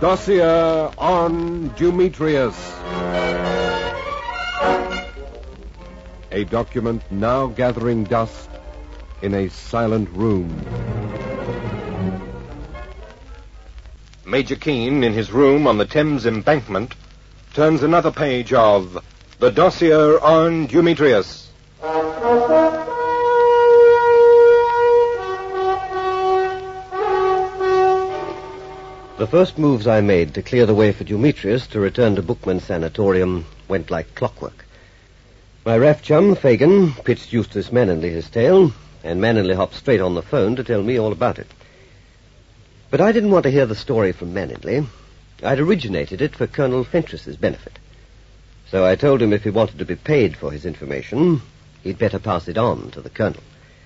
Dossier on Demetrius. A document now gathering dust in a silent room. Major Keene, in his room on the Thames Embankment, turns another page of The Dossier on Demetrius. The first moves I made to clear the way for Demetrius to return to Bookman Sanatorium went like clockwork. My ref chum, Fagin, pitched Eustace Manningley his tale, and Manningley hopped straight on the phone to tell me all about it. But I didn't want to hear the story from Manningley. I'd originated it for Colonel Fentress's benefit. So I told him if he wanted to be paid for his information, he'd better pass it on to the Colonel.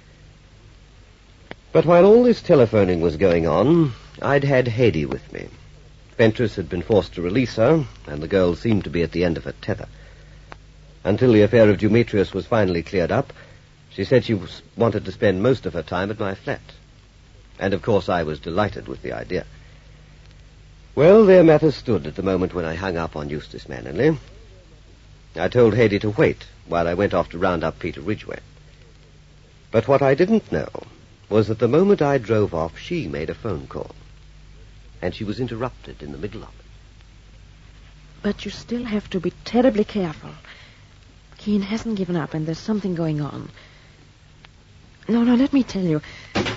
But while all this telephoning was going on, I'd had Haydée with me. Fentress had been forced to release her, and the girl seemed to be at the end of her tether. Until the affair of Demetrius was finally cleared up, she said she wanted to spend most of her time at my flat. And of course I was delighted with the idea. Well, there matters stood at the moment when I hung up on Eustace Manningley. I told Haydée to wait while I went off to round up Peter Ridgway. But what I didn't know was that the moment I drove off, she made a phone call. And she was interrupted in the middle of it. But you still have to be terribly careful. Keene hasn't given up, and there's something going on. No, let me tell you.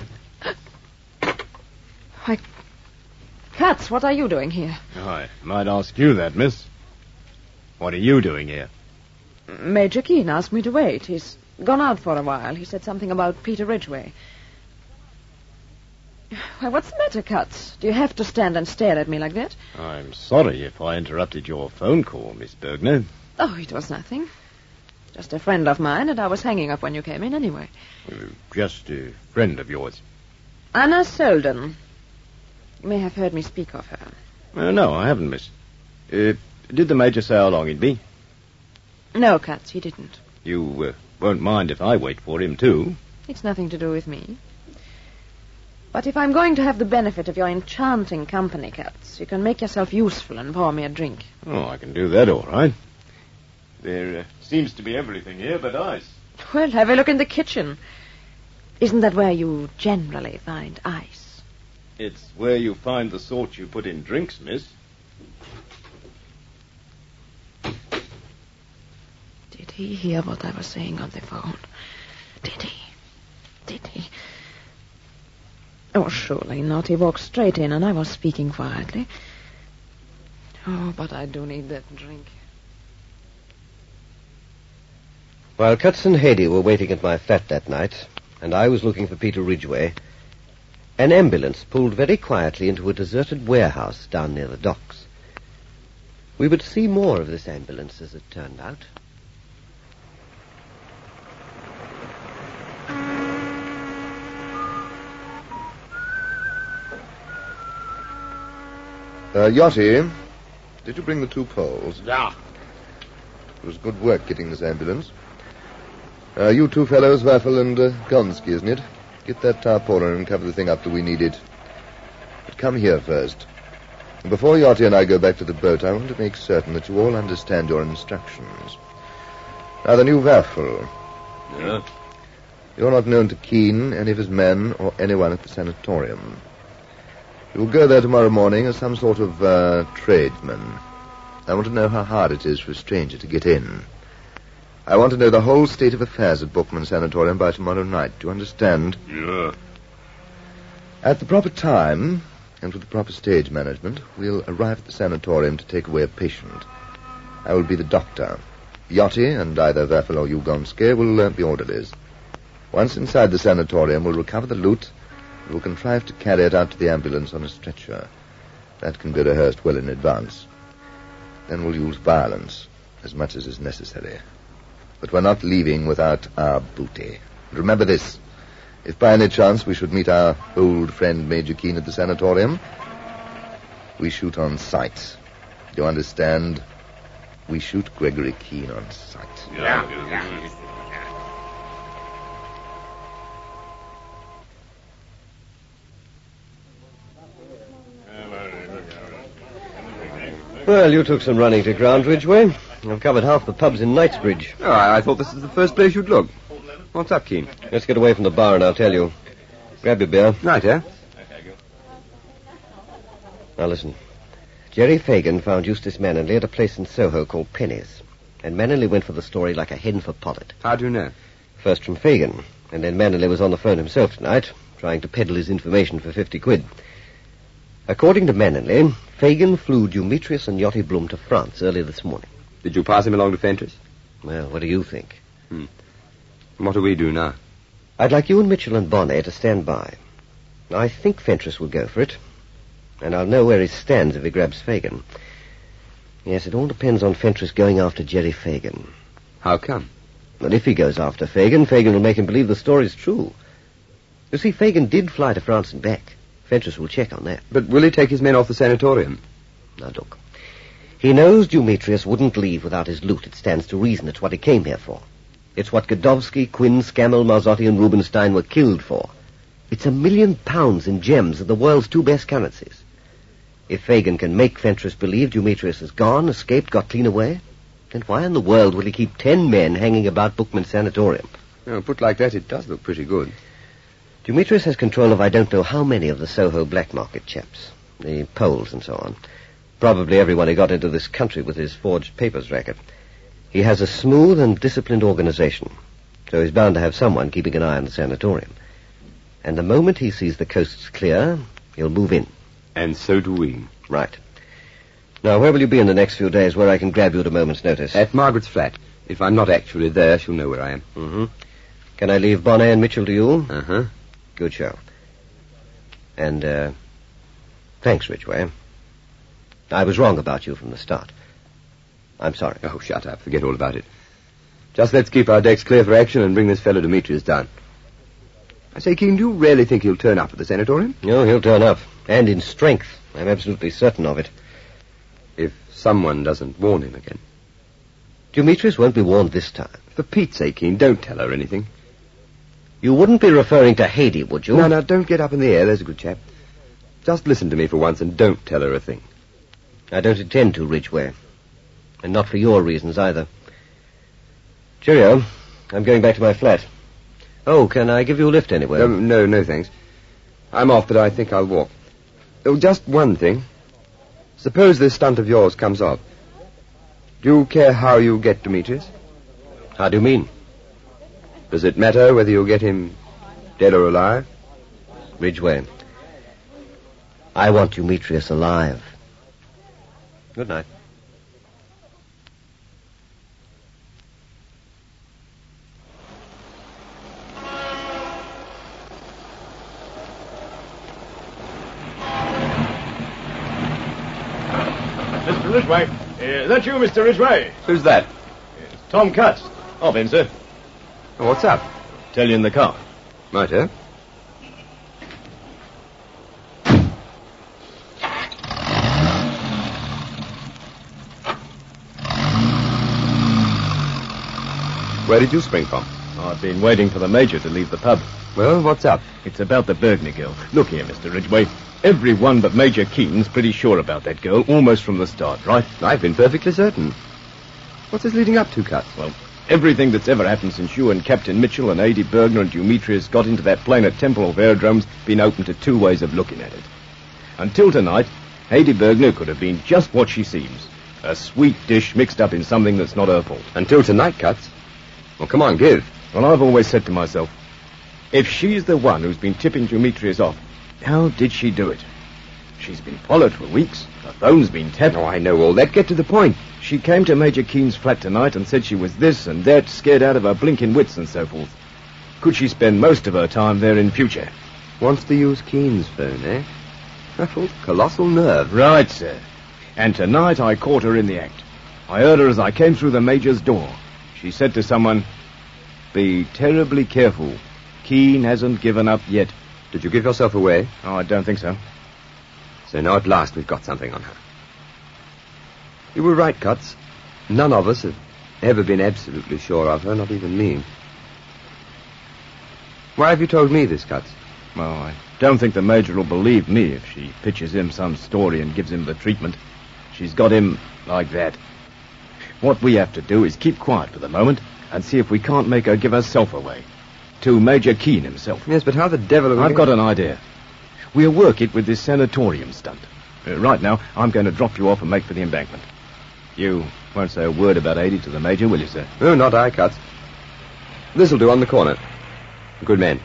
Why, Katz, what are you doing here? I might ask you that, miss. What are you doing here? Major Keene asked me to wait. He's gone out for a while. He said something about Peter Ridgway. Why, what's the matter, Katz? Do you have to stand and stare at me like that? I'm sorry if I interrupted your phone call, Miss Bergner. Oh, it was nothing. Just a friend of mine, and I was hanging up when you came in anyway. Just a friend of yours. Anna Selden. You may have heard me speak of her. No, I haven't, miss. Did the Major say how long he'd be? No, Katz, he didn't. You won't mind if I wait for him, too? It's nothing to do with me. But if I'm going to have the benefit of your enchanting company, Katz, you can make yourself useful and pour me a drink. Oh, I can do that all right. There seems to be everything here but ice. Well, have a look in the kitchen. Isn't that where you generally find ice? It's where you find the sort you put in drinks, miss. Did he hear what I was saying on the phone? Did he? Oh, surely not. He walked straight in, and I was speaking quietly. Oh, but I do need that drink. While Katz and Haydée were waiting at my flat that night, and I was looking for Peter Ridgway, an ambulance pulled very quietly into a deserted warehouse down near the docks. We would see more of this ambulance, as it turned out. Yachty, did you bring the 2 poles? Yeah. It was good work getting this ambulance. You 2 fellows, Waffle and Gonski, isn't it? Get that tarpaulin and cover the thing up till we need it. But come here first. Before Yachty and I go back to the boat, I want to make certain that you all understand your instructions. Now, the new Waffle. Yeah? You're not known to Keene, any of his men, or anyone at the sanatorium. You'll go there tomorrow morning as some sort of tradesman. I want to know how hard it is for a stranger to get in. I want to know the whole state of affairs at Bookman Sanatorium by tomorrow night. Do you understand? Yeah. At the proper time, and with the proper stage management, we'll arrive at the sanatorium to take away a patient. I will be the doctor. Yachty and either Waffle or Ugonske will be orderlies. Once inside the sanatorium, we'll recover the loot, and we'll contrive to carry it out to the ambulance on a stretcher. That can be rehearsed well in advance. Then we'll use violence, as much as is necessary. But we're not leaving without our booty. And remember this. If by any chance we should meet our old friend Major Keene at the sanatorium, we shoot on sight. Do you understand? We shoot Gregory Keene on sight. Yeah. Well, you took some running to ground, Ridgway. I've covered half the pubs in Knightsbridge. Oh, I thought this was the first place you'd look. What's up, Keene? Let's get away from the bar and I'll tell you. Grab your beer. Right, eh? Now listen. Jerry Fagan found Eustace Mannerley at a place in Soho called Penny's. And Mannerley went for the story like a hen for Pollet. How do you know? First from Fagan, and then Mannerley was on the phone himself tonight, trying to peddle his information for 50 quid. According to Mannerley, Fagan flew Demetrius and Yachty Bloom to France early this morning. Did you pass him along to Fentress? Well, what do you think? What do we do now? I'd like you and Mitchell and Bonnet to stand by. I think Fentress will go for it, and I'll know where he stands if he grabs Fagan. Yes, it all depends on Fentress going after Jerry Fagan. How come? Well, if he goes after Fagan, Fagan will make him believe the story's true. You see, Fagan did fly to France and back. Fentress will check on that. But will he take his men off the sanatorium? Now, look. He knows Demetrius wouldn't leave without his loot. It stands to reason it's what he came here for. It's what Godowsky, Quinn, Scammell, Marzotti, and Rubinstein were killed for. It's £1 million in gems of the world's two best currencies. If Fagan can make Fentress believe Demetrius is gone, escaped, got clean away, then why in the world will he keep 10 men hanging about Bookman's sanatorium? Put like that, it does look pretty good. Demetrius has control of I don't know how many of the Soho black market chaps, the Poles and so on. Probably everyone he got into this country with his forged papers racket. He has a smooth and disciplined organization, so he's bound to have someone keeping an eye on the sanatorium. And the moment he sees the coast's clear, he'll move in. And so do we. Right. Now, where will you be in the next few days where I can grab you at a moment's notice? At Margaret's flat. If I'm not actually there, she'll know where I am. Mm-hmm. Can I leave Bonnet and Mitchell to you? Uh-huh. Good show. And, thanks, Ridgway. I was wrong about you from the start. I'm sorry. Oh, shut up. Forget all about it. Just let's keep our decks clear for action and bring this fellow Demetrius down. I say, Keene, do you really think he'll turn up at the sanatorium? No, he'll turn up. And in strength. I'm absolutely certain of it. If someone doesn't warn him again. Demetrius won't be warned this time. For Pete's sake, Keene, don't tell her anything. You wouldn't be referring to Haidee, would you? No, don't get up in the air. There's a good chap. Just listen to me for once and don't tell her a thing. I don't intend to, Ridgway. And not for your reasons either. Cheerio. I'm going back to my flat. Oh, can I give you a lift anywhere? No, thanks. I'm off, but I think I'll walk. Oh, just one thing. Suppose this stunt of yours comes off. Do you care how you get Demetrius? How do you mean? Does it matter whether you get him dead or alive? Ridgway, I want Demetrius alive. Good night. Mr. Ridgway. Is that you, Mr. Ridgway? Who's that? Tom Cutts. Hop in, sir. Oh, what's up? Tell you in the car. Right, eh? Where did you spring from? I've been waiting for the Major to leave the pub. Well, what's up? It's about the Bergner girl. Look here, Mr. Ridgway. Everyone but Major Keen's pretty sure about that girl, almost from the start, right? I've been perfectly certain. What's this leading up to, Cutts? Well, everything that's ever happened since you and Captain Mitchell and Haidee Bergner and Demetrius got into that plane at Tempelhof Aerodrome's been open to two ways of looking at it. Until tonight, Haidee Bergner could have been just what she seems. A sweet dish mixed up in something that's not her fault. Until tonight, Cutts. Well, come on, give. Well, I've always said to myself, if she's the one who's been tipping Demetrius off, how did she do it? She's been followed for weeks. Her phone's been tapped. Oh, I know all that. Get to the point. She came to Major Keen's flat tonight and said she was this and that, scared out of her blinking wits and so forth. Could she spend most of her time there in future? Wants to use Keen's phone, eh? Oh, colossal nerve. Right, sir. And tonight I caught her in the act. I heard her as I came through the Major's door. She said to someone, "Be terribly careful. Keen hasn't given up yet." Did you give yourself away? Oh, I don't think so. So now at last we've got something on her. You were right, Cutts. None of us have ever been absolutely sure of her, not even me. Why have you told me this, Cutts? Well, I don't think the Major will believe me if she pitches him some story and gives him the treatment. She's got him like that. What we have to do is keep quiet for the moment and see if we can't make her give herself away. To Major Keene himself. Yes, but how the devil are we... I've got an idea. We'll work it with this sanatorium stunt. Right now, I'm going to drop you off and make for the embankment. You won't say a word about Adie to the Major, will you, sir? No, not I, Cuts. This'll do on the corner. Good man.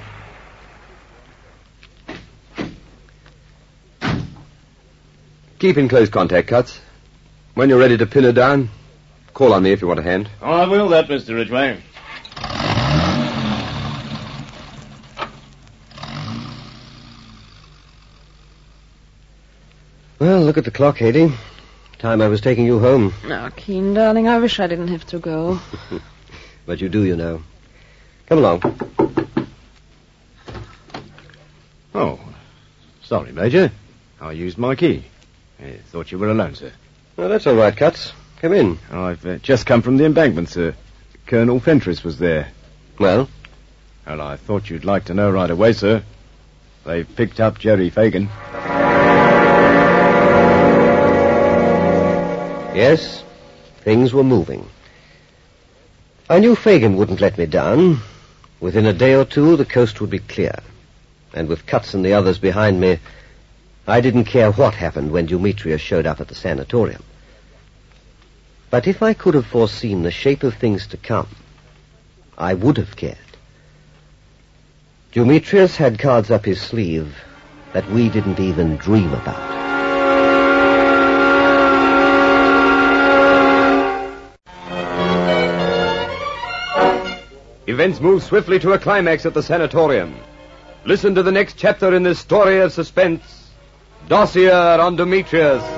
Keep in close contact, Cuts. When you're ready to pin her down, call on me if you want a hand. Oh, I will that, Mr. Ridgway. Well, look at the clock, Haydee. Time I was taking you home. Oh, Keene, darling, I wish I didn't have to go. But you do, you know. Come along. Oh, sorry, Major. I used my key. I thought you were alone, sir. Oh, that's all right, Cuts. Come in. I've just come from the embankment, sir. Colonel Fentress was there. Well? Well, I thought you'd like to know right away, sir. They've picked up Jerry Fagan. Yes, things were moving. I knew Fagan wouldn't let me down. Within a day or two, the coast would be clear. And with Cuts and the others behind me, I didn't care what happened when Demetrius showed up at the sanatorium. But if I could have foreseen the shape of things to come, I would have cared. Demetrius had cards up his sleeve that we didn't even dream about. Events move swiftly to a climax at the sanatorium. Listen to the next chapter in this story of suspense. Dossier on Demetrius.